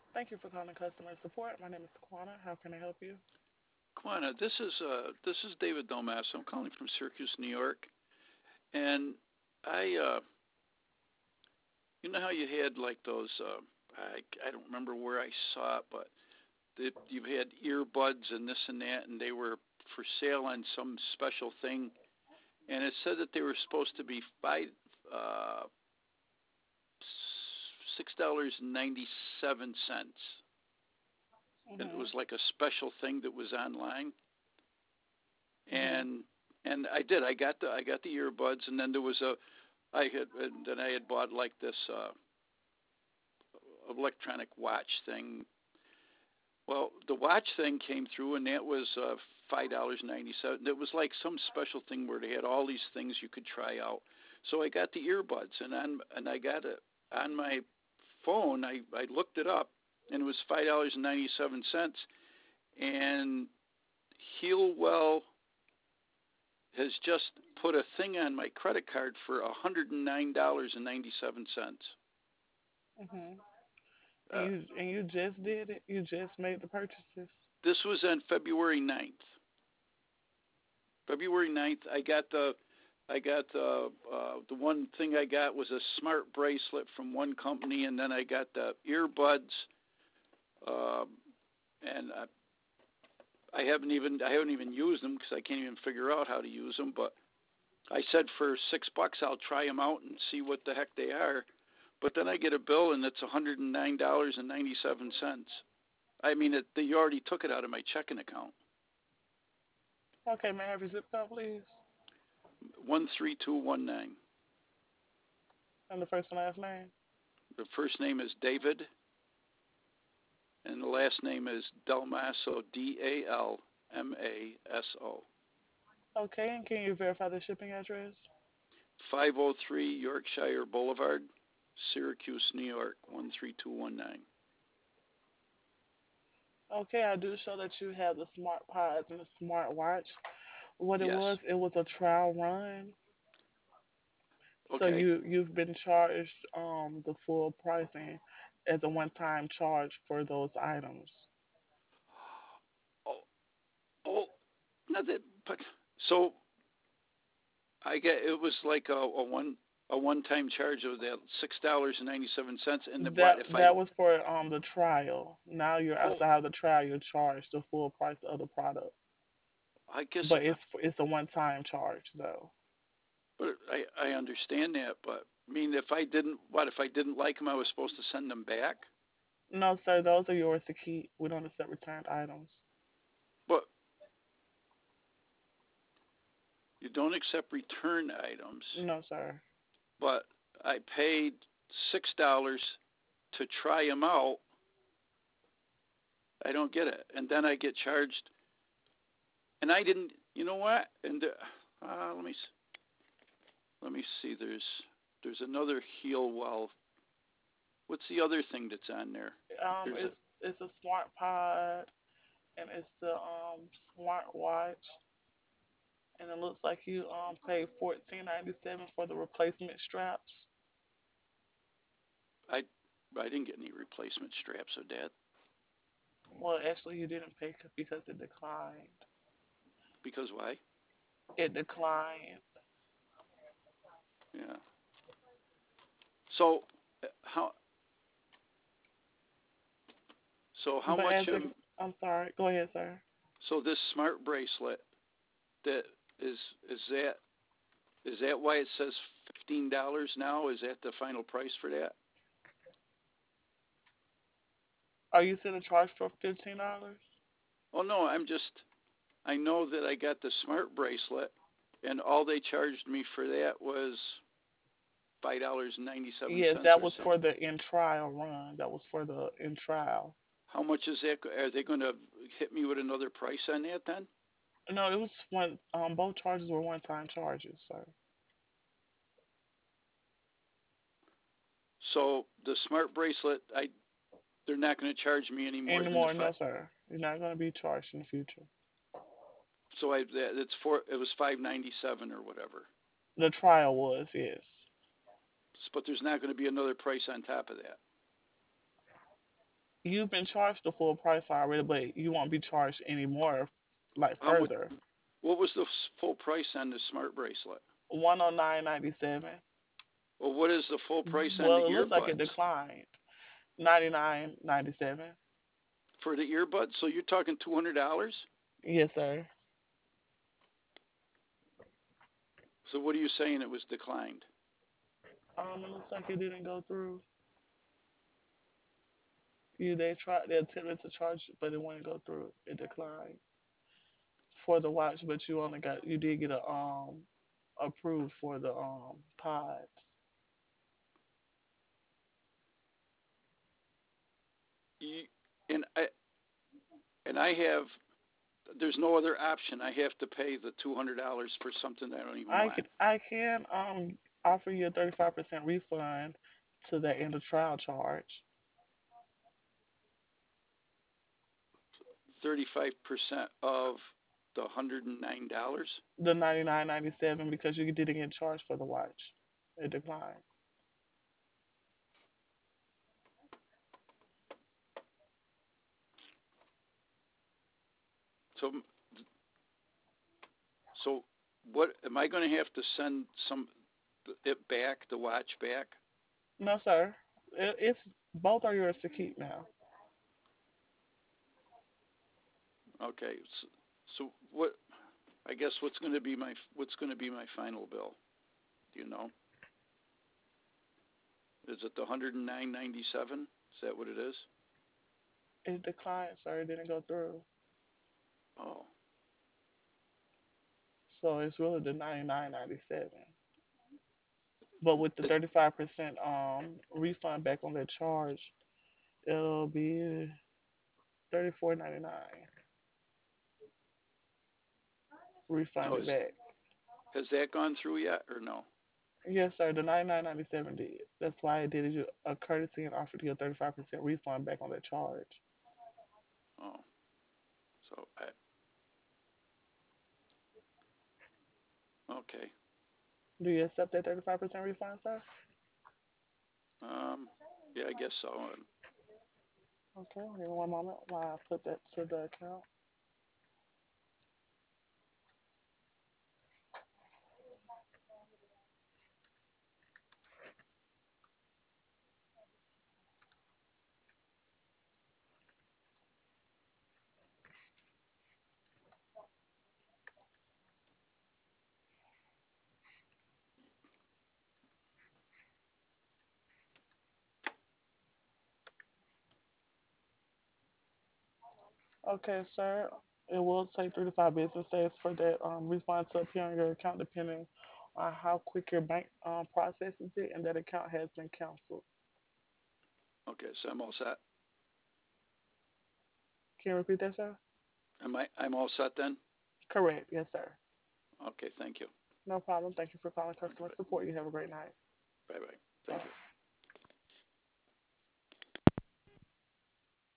Thank you for calling customer support. My name is Taquana. How can I help you? Quana, this is David Domas. I'm calling from Syracuse, New York, and I you know how you had like those I don't remember where I saw it, but you had earbuds and this and that, and they were for sale on some special thing, and it said that they were supposed to be uh, $6.97, and it Mhm. was like a special thing that was online, Mhm. and I got the earbuds, and then there was a I had and then I had bought like this electronic watch thing. Well, the watch thing came through, and that was $5.97. It was like some special thing where they had all these things you could try out. So I got the earbuds, and I got it on my phone. I looked it up, and it was $5.97. And Healwell has just put a thing on my credit card for $109.97. Mhm. And Uh, you just did it. You just made the purchases. this was on February 9th. February 9th, I got the one thing I got was a smart bracelet from one company, and then I got the earbuds, um, and I haven't even used them because I can't even figure out how to use them. But I said for $6 I'll try them out and see what the heck they are. But then I get a bill and it's $109.97. I mean, they already took it out of my checking account. Okay, may I have your zip code, please? 13219. And the first and last name. The first name is David, and the last name is Dalmaso, Dalmaso. Okay, and can you verify the shipping address? 503 Yorkshire Boulevard, Syracuse, New York, 13219. Okay, I do show that you have the smart pods and the smart watch. What Yes. it was a trial run. So Okay. you've been charged the full pricing as a one time charge for those items. Oh, oh, not that, but so I get it was like a one time charge of that $6.97, and the That but if I that was for the trial. Now you're oh outside of the trial, you're charged the full price of the product. I guess But it's a one time charge though. but I understand that, but I mean if I didn't like them, I was supposed to send them back. No, sir, those are yours to keep. We don't accept returned items. But you don't accept return items, No, sir. but I paid $6 to try them out. I don't get it, and then I get charged, and I didn't. You know what? And let me see. There's another heel well. What's the other thing that's on there? There's a It's a smart pod and it's the smart watch and it looks like you paid 14.97 for the replacement straps. I I didn't get any replacement straps of that Well, actually, you didn't pay because it declined. because why? It declined. Yeah. So how how But much as ex- I'm sorry. Go ahead, sir. so this smart bracelet that is is that is that why it says $15 now? Is that the final price for that? Are you still charged for $15? Oh no, I know that I got the smart bracelet, and all they charged me for that was Yes, $5.97 that or was something. for the in trial run. That was for the in trial. How much is that? Are they going to hit me with another price on that then? No, it was one. Both charges were one-time charges, sir. So the smart bracelet, they're not going to charge me any more than the Anymore, five. no, sir. You're not going to be charged in the future. So it was 597 or whatever. The trial was, yes. But there's not going to be another price on top of that. You've been charged the full price already, but you won't be charged any more, like How much? further. What was the full price on the smart bracelet? 109.97. Well, what is the full price on the Well, it looks like it earbuds? declined. 99.97. For the earbuds, so you're talking $200. Yes, sir. So what are you saying? It was declined. It looks like it didn't go through. They attempted to charge, but it wouldn't go through. It declined for the watch, but you did get a approved for the pods. You, and I have. There's no other option. I have to pay the $200 for something I don't even want. I can offer you a 35% refund to the end of trial charge. 35% of the $109. The 99.97 because you didn't get charged for the watch. It declined. So so what am I going to have to send it back, the watch back? No, sir. It's both are yours to keep now. Okay. So what? I guess what's going to be my final bill? Do you know? Is it the 109.97? Is that what it is? It declined, sir. It didn't go through. Oh, So it's really the 99.97. But with the it, 35% refund back on that charge, it'll be 34.99 oh, refunded back. has that gone through yet or no? Yes, sir. The 99.97 did. That's why it did you a courtesy and offered you a 35% refund back on that charge. Oh, so okay. Do you accept that 35% refund, sir? Um, yeah, I guess so. Okay, give me one moment while I put that to the account. Okay, sir. It will take 3 to 5 business days for that refund to appear on your account, depending on how quick your bank processes it, and that account has been canceled. Okay, so I'm all set. Can you repeat that, sir? I'm all set then. Correct. Yes, sir. Okay, thank you. No problem. Thank you for calling customer support. You have a great night. Bye bye. Bye. Thank you.